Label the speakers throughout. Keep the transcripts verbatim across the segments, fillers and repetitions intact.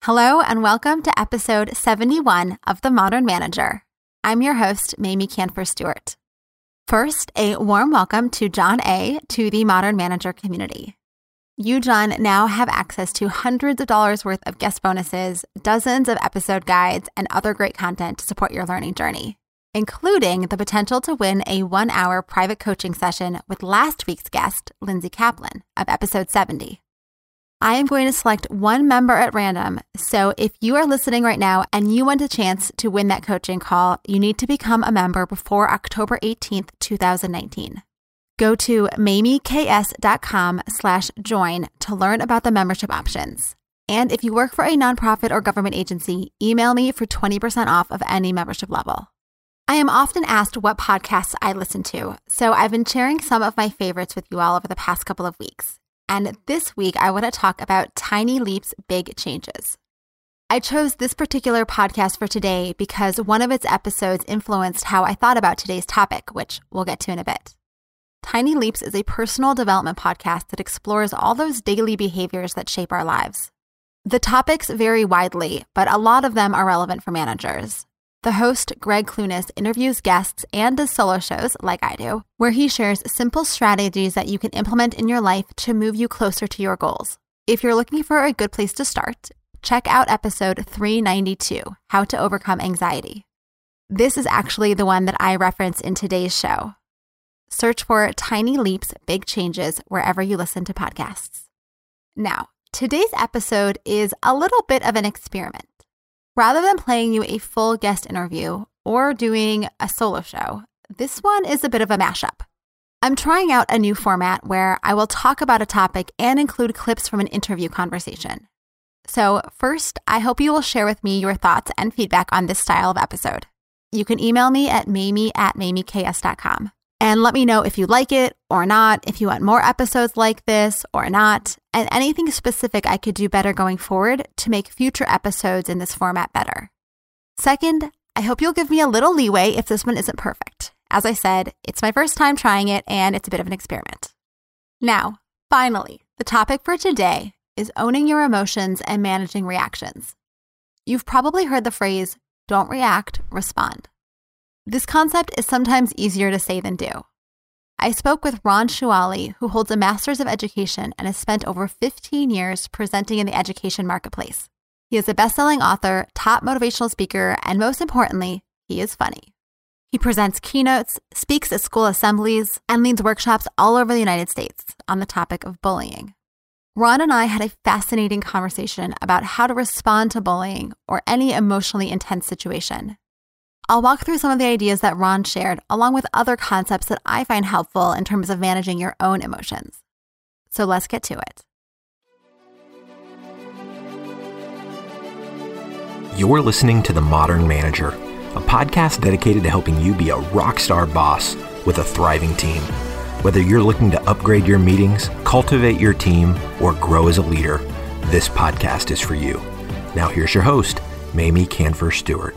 Speaker 1: Hello and welcome to episode seventy-one of The Modern Manager. I'm your host, Mamie Kanfer-Stewart. First, a warm welcome to John A. to the Modern Manager community. You, John, now have access to hundreds of dollars worth of guest bonuses, dozens of episode guides, and other great content to support your learning journey, including the potential to win a one-hour private coaching session with last week's guest, Lindsay Kaplan, of episode seventy. I am going to select one member at random, so if you are listening right now and you want a chance to win that coaching call, you need to become a member before October eighteenth, twenty nineteen. Go to mamieks.com slash join to learn about the membership options. And if you work for a nonprofit or government agency, email me for twenty percent off of any membership level. I am often asked what podcasts I listen to, so I've been sharing some of my favorites with you all over the past couple of weeks. And this week, I want to talk about Tiny Leaps, Big Changes. I chose this particular podcast for today because one of its episodes influenced how I thought about today's topic, which we'll get to in a bit. Tiny Leaps is a personal development podcast that explores all those daily behaviors that shape our lives. The topics vary widely, but a lot of them are relevant for managers. The host, Greg Clunas, interviews guests and does solo shows, like I do, where he shares simple strategies that you can implement in your life to move you closer to your goals. If you're looking for a good place to start, check out episode three ninety-two, How to Overcome Anxiety. This is actually the one that I reference in today's show. Search for Tiny Leaps, Big Changes wherever you listen to podcasts. Now, today's episode is a little bit of an experiment. Rather than playing you a full guest interview or doing a solo show, this one is a bit of a mashup. I'm trying out a new format where I will talk about a topic and include clips from an interview conversation. So first, I hope you will share with me your thoughts and feedback on this style of episode. You can email me at mamie at mamieks dot com. And let me know if you like it or not, if you want more episodes like this or not, and anything specific I could do better going forward to make future episodes in this format better. Second, I hope you'll give me a little leeway if this one isn't perfect. As I said, it's my first time trying it and it's a bit of an experiment. Now, finally, the topic for today is owning your emotions and managing reactions. You've probably heard the phrase, don't react, respond. This concept is sometimes easier to say than do. I spoke with Ron Shuali, who holds a Master's of Education and has spent over fifteen years presenting in the education marketplace. He is a best-selling author, top motivational speaker, and most importantly, he is funny. He presents keynotes, speaks at school assemblies, and leads workshops all over the United States on the topic of bullying. Ron and I had a fascinating conversation about how to respond to bullying or any emotionally intense situation. I'll walk through some of the ideas that Ron shared, along with other concepts that I find helpful in terms of managing your own emotions. So let's get to it.
Speaker 2: You're listening to The Modern Manager, a podcast dedicated to helping you be a rock star boss with a thriving team. Whether you're looking to upgrade your meetings, cultivate your team, or grow as a leader, this podcast is for you. Now here's your host, Mamie Kanfer-Stewart.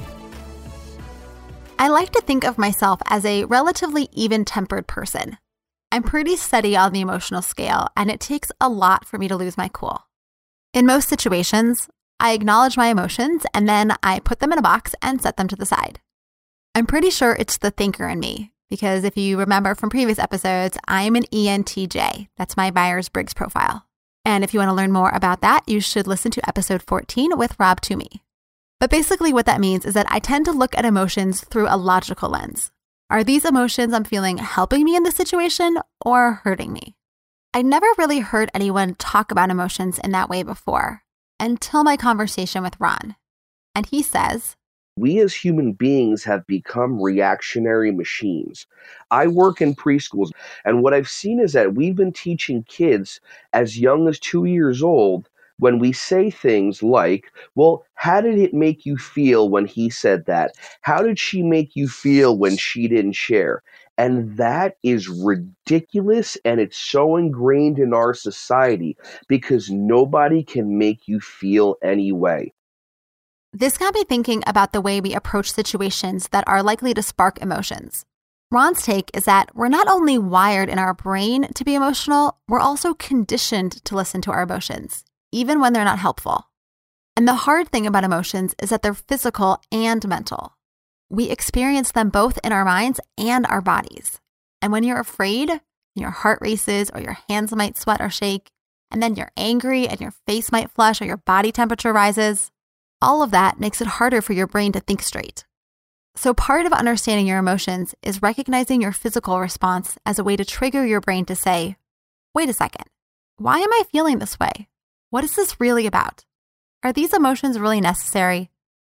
Speaker 1: I like to think of myself as a relatively even-tempered person. I'm pretty steady on the emotional scale, and it takes a lot for me to lose my cool. In most situations, I acknowledge my emotions, and then I put them in a box and set them to the side. I'm pretty sure it's the thinker in me, because if you remember from previous episodes, I am an E N T J. That's my Myers-Briggs profile. And if you want to learn more about that, you should listen to episode fourteen with Rob Toomey. But basically what that means is that I tend to look at emotions through a logical lens. Are these emotions I'm feeling helping me in this situation or hurting me? I never really heard anyone talk about emotions in that way before, until my conversation with Ron. And he says,
Speaker 3: we as human beings have become reactionary machines. I work in preschools, and what I've seen is that we've been teaching kids as young as two years old when we say things like, well, how did it make you feel when he said that? How did she make you feel when she didn't share? And that is ridiculous, and it's so ingrained in our society because nobody can make you feel any way.
Speaker 1: This got me thinking about the way we approach situations that are likely to spark emotions. Ron's take is that we're not only wired in our brain to be emotional, we're also conditioned to listen to our emotions, even when they're not helpful. And the hard thing about emotions is that they're physical and mental. We experience them both in our minds and our bodies. And when you're afraid, your heart races or your hands might sweat or shake, and then you're angry and your face might flush or your body temperature rises, all of that makes it harder for your brain to think straight. So part of understanding your emotions is recognizing your physical response as a way to trigger your brain to say, wait a second, why am I feeling this way? What is this really about? Are these emotions really necessary?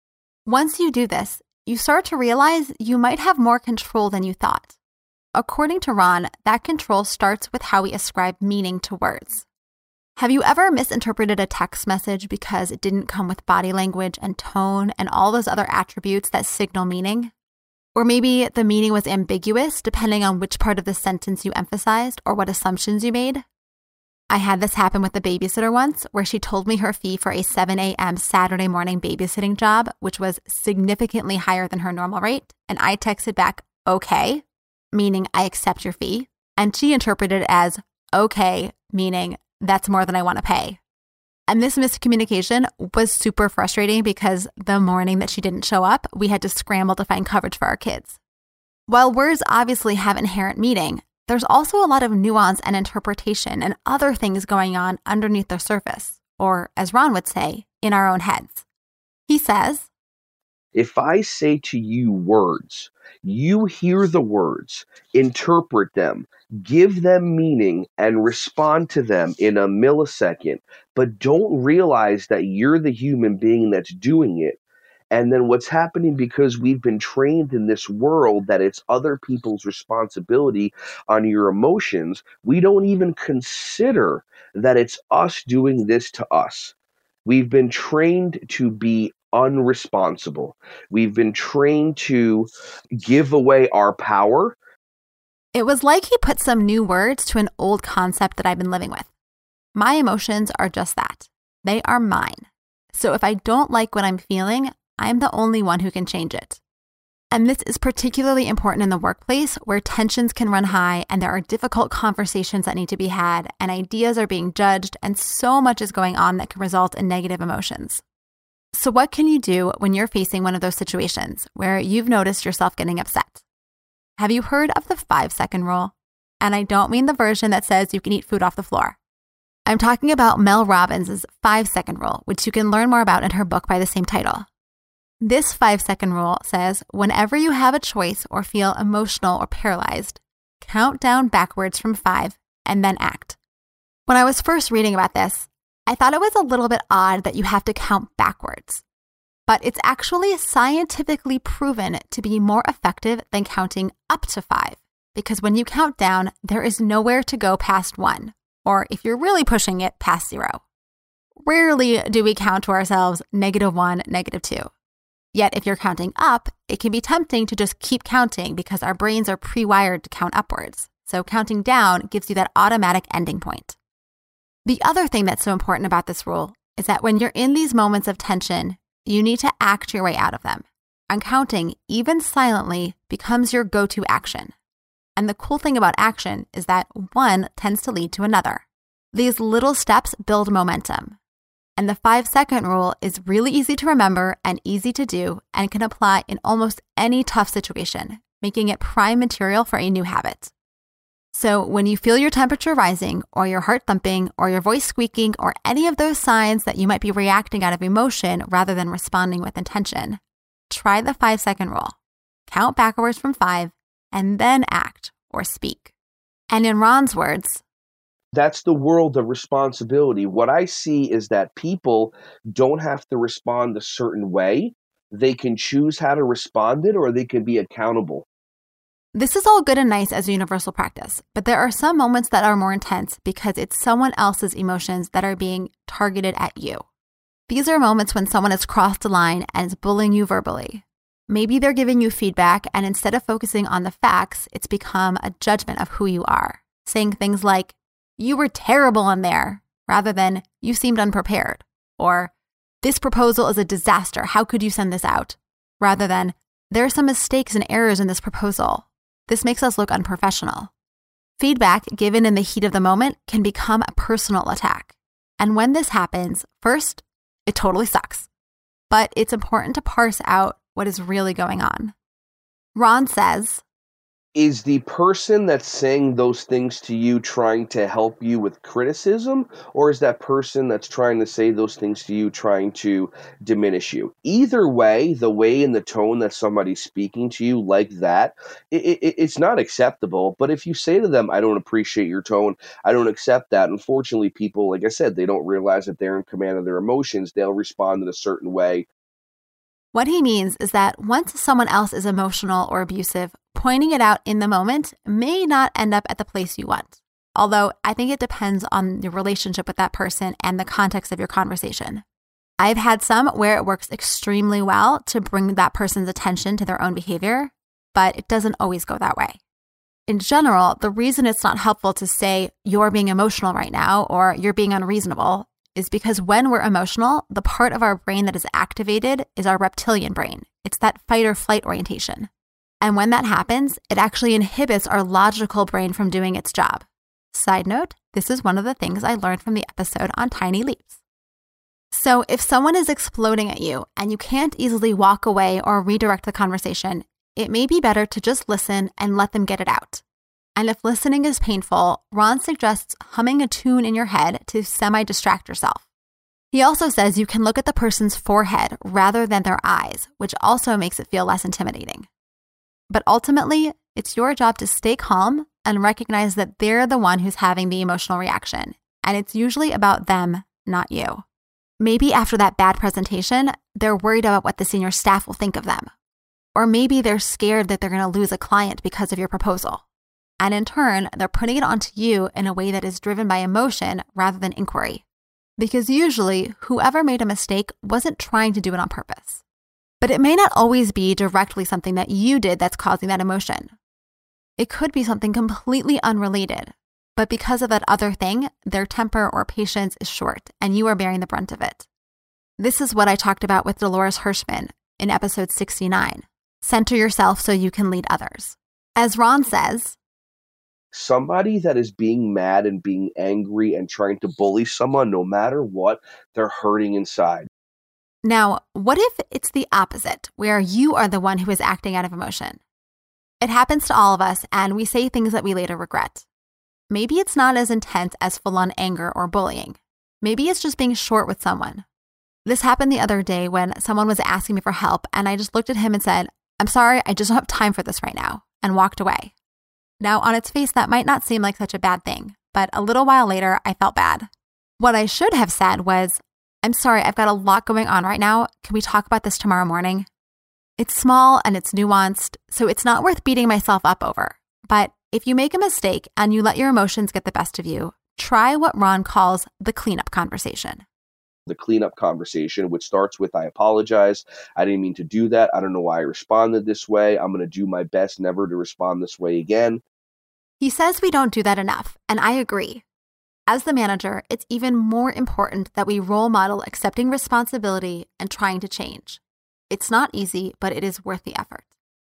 Speaker 1: Once you do this, you start to realize you might have more control than you thought. According to Ron, that control starts with how we ascribe meaning to words. Have you ever misinterpreted a text message because it didn't come with body language and tone and all those other attributes that signal meaning? Or maybe the meaning was ambiguous depending on which part of the sentence you emphasized or what assumptions you made? I had this happen with a babysitter once where she told me her fee for a seven a.m. Saturday morning babysitting job, which was significantly higher than her normal rate. And I texted back, okay, meaning I accept your fee. And she interpreted it as okay, meaning that's more than I want to pay. And this miscommunication was super frustrating because the morning that she didn't show up, we had to scramble to find coverage for our kids. While words obviously have inherent meaning, there's also a lot of nuance and interpretation and other things going on underneath the surface, or as Ron would say, in our own heads. He says,
Speaker 3: if I say to you words, you hear the words, interpret them, give them meaning, and respond to them in a millisecond, but don't realize that you're the human being that's doing it. And then what's happening, because we've been trained in this world that it's other people's responsibility on your emotions, we don't even consider that it's us doing this to us. We've been trained to be unresponsible. We've been trained to give away our power.
Speaker 1: It was like he put some new words to an old concept that I've been living with. My emotions are just that. They are mine. So if I don't like what I'm feeling, I'm the only one who can change it. And this is particularly important in the workplace where tensions can run high and there are difficult conversations that need to be had and ideas are being judged and so much is going on that can result in negative emotions. So what can you do when you're facing one of those situations where you've noticed yourself getting upset? Have you heard of the five-second rule? And I don't mean the version that says you can eat food off the floor. I'm talking about Mel Robbins' five-second rule, which you can learn more about in her book by the same title. This five-second rule says, whenever you have a choice or feel emotional or paralyzed, count down backwards from five and then act. When I was first reading about this, I thought it was a little bit odd that you have to count backwards. But it's actually scientifically proven to be more effective than counting up to five, because when you count down, there is nowhere to go past one, or if you're really pushing it, past zero. Rarely do we count to ourselves negative one, negative two. Yet if you're counting up, it can be tempting to just keep counting because our brains are pre-wired to count upwards. So counting down gives you that automatic ending point. The other thing that's so important about this rule is that when you're in these moments of tension, you need to act your way out of them. And counting, even silently, becomes your go-to action. And the cool thing about action is that one tends to lead to another. These little steps build momentum. And the five-second rule is really easy to remember and easy to do and can apply in almost any tough situation, making it prime material for a new habit. So when you feel your temperature rising or your heart thumping or your voice squeaking or any of those signs that you might be reacting out of emotion rather than responding with intention, try the five-second rule. Count backwards from five and then act or speak. And in Ron's words,
Speaker 3: that's the world of responsibility. What I see is that people don't have to respond a certain way. They can choose how to respond it, or they can be accountable.
Speaker 1: This is all good and nice as a universal practice, but there are some moments that are more intense because it's someone else's emotions that are being targeted at you. These are moments when someone has crossed a line and is bullying you verbally. Maybe they're giving you feedback, and instead of focusing on the facts, it's become a judgment of who you are, saying things like, "You were terrible in there," rather than "you seemed unprepared," or "this proposal is a disaster, how could you send this out?" rather than "there are some mistakes and errors in this proposal. This makes us look unprofessional." Feedback given in the heat of the moment can become a personal attack. And when this happens, first, It totally sucks. But it's important to parse out what is really going on. Ron says,
Speaker 3: is the person that's saying those things to you trying to help you with criticism, or is that person that's trying to say those things to you trying to diminish you? Either way, the way and the tone that somebody's speaking to you like that, it, it, it's not acceptable. But if you say to them, I don't appreciate your tone, I don't accept that, unfortunately, people, like I said, they don't realize that they're in command of their emotions. They'll respond in a certain way.
Speaker 1: What he means is that once someone else is emotional or abusive, pointing it out in the moment may not end up at the place you want. Although I think it depends on your relationship with that person and the context of your conversation. I've had some where it works extremely well to bring that person's attention to their own behavior, but it doesn't always go that way. In general, the reason it's not helpful to say you're being emotional right now or you're being unreasonable is because when we're emotional, the part of our brain that is activated is our reptilian brain. It's that fight or flight orientation. And when that happens, it actually inhibits our logical brain from doing its job. Side note, this is one of the things I learned from the episode on Tiny Leaps. So if someone is exploding at you and you can't easily walk away or redirect the conversation, it may be better to just listen and let them get it out. And if listening is painful, Ron suggests humming a tune in your head to semi-distract yourself. He also says you can look at the person's forehead rather than their eyes, which also makes it feel less intimidating. But ultimately, it's your job to stay calm and recognize that they're the one who's having the emotional reaction, and it's usually about them, not you. Maybe after that bad presentation, they're worried about what the senior staff will think of them. Or maybe they're scared that they're going to lose a client because of your proposal. And in turn, they're putting it onto you in a way that is driven by emotion rather than inquiry. Because usually, whoever made a mistake wasn't trying to do it on purpose. But it may not always be directly something that you did that's causing that emotion. It could be something completely unrelated, but because of that other thing, their temper or patience is short, and you are bearing the brunt of it. This is what I talked about with Dolores Hirschman in episode sixty-nine. Center yourself so you can lead others. As Ron says,
Speaker 3: somebody that is being mad and being angry and trying to bully someone, no matter what, they're hurting inside.
Speaker 1: Now, what if it's the opposite, where you are the one who is acting out of emotion? It happens to all of us, and we say things that we later regret. Maybe it's not as intense as full-on anger or bullying. Maybe it's just being short with someone. This happened the other day when someone was asking me for help, and I just looked at him and said, I'm sorry, I just don't have time for this right now, and walked away. Now, on its face, that might not seem like such a bad thing, but a little while later, I felt bad. What I should have said was, I'm sorry, I've got a lot going on right now. Can we talk about this tomorrow morning? It's small and it's nuanced, so it's not worth beating myself up over. But if you make a mistake and you let your emotions get the best of you, try what Ron calls the cleanup conversation.
Speaker 3: The cleanup conversation, which starts with, I apologize. I didn't mean to do that. I don't know why I responded this way. I'm going to do my best never to respond this way again.
Speaker 1: He says we don't do that enough, and I agree. As the manager, it's even more important that we role model accepting responsibility and trying to change. It's not easy, but it is worth the effort.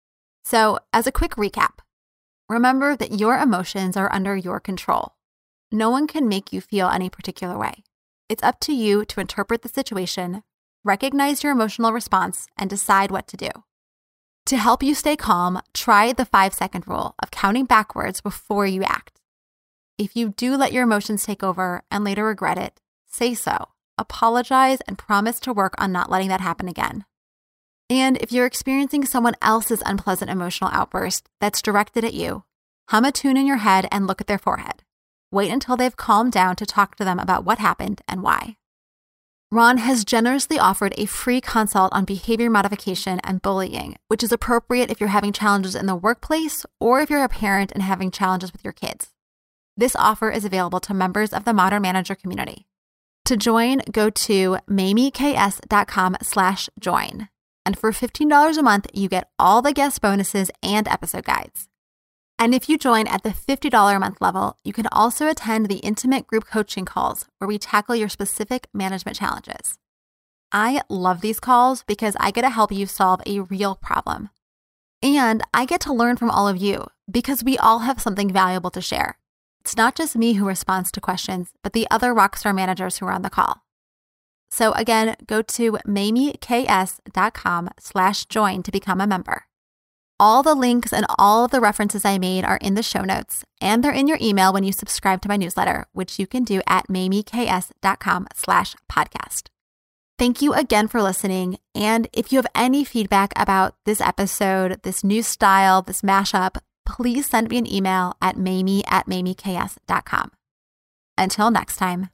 Speaker 1: So, as a quick recap, remember that your emotions are under your control. No one can make you feel any particular way. It's up to you to interpret the situation, recognize your emotional response, and decide what to do. To help you stay calm, try the five-second rule of counting backwards before you act. If you do let your emotions take over and later regret it, say so, apologize, and promise to work on not letting that happen again. And if you're experiencing someone else's unpleasant emotional outburst that's directed at you, hum a tune in your head and look at their forehead. Wait until they've calmed down to talk to them about what happened and why. Ron has generously offered a free consult on behavior modification and bullying, which is appropriate if you're having challenges in the workplace or if you're a parent and having challenges with your kids. This offer is available to members of the Modern Manager community. To join, go to mamieks.com slash join. And for fifteen dollars a month, you get all the guest bonuses and episode guides. And if you join at the fifty dollars a month level, you can also attend the intimate group coaching calls where we tackle your specific management challenges. I love these calls because I get to help you solve a real problem. And I get to learn from all of you because we all have something valuable to share. It's not just me who responds to questions, but the other Rockstar managers who are on the call. So again, go to mamieks.com slash join to become a member. All the links and all of the references I made are in the show notes, and they're in your email when you subscribe to my newsletter, which you can do at mamieks.com slash podcast. Thank you again for listening. And if you have any feedback about this episode, this new style, this mashup, please send me an email at mamie at mamieks.com. Until next time.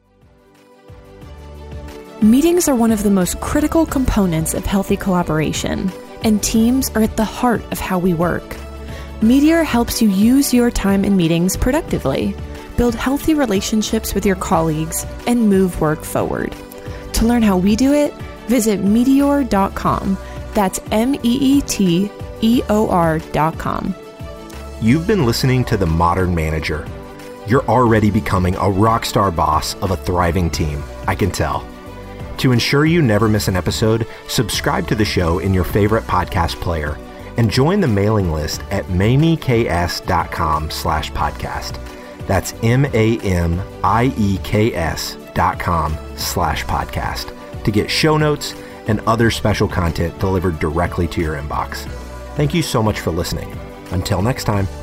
Speaker 4: Meetings are one of the most critical components of healthy collaboration, and teams are at the heart of how we work. Meteor helps you use your time in meetings productively, build healthy relationships with your colleagues, and move work forward. To learn how we do it, visit meteor dot com. That's M E E T E O R dot com.
Speaker 2: You've been listening to The Modern Manager. You're already becoming a rock star boss of a thriving team, I can tell. To ensure you never miss an episode, subscribe to the show in your favorite podcast player and join the mailing list at mamieks.com slash podcast. That's M-A-M-I-E-K-S dot com slash podcast to get show notes and other special content delivered directly to your inbox. Thank you so much for listening. Until next time.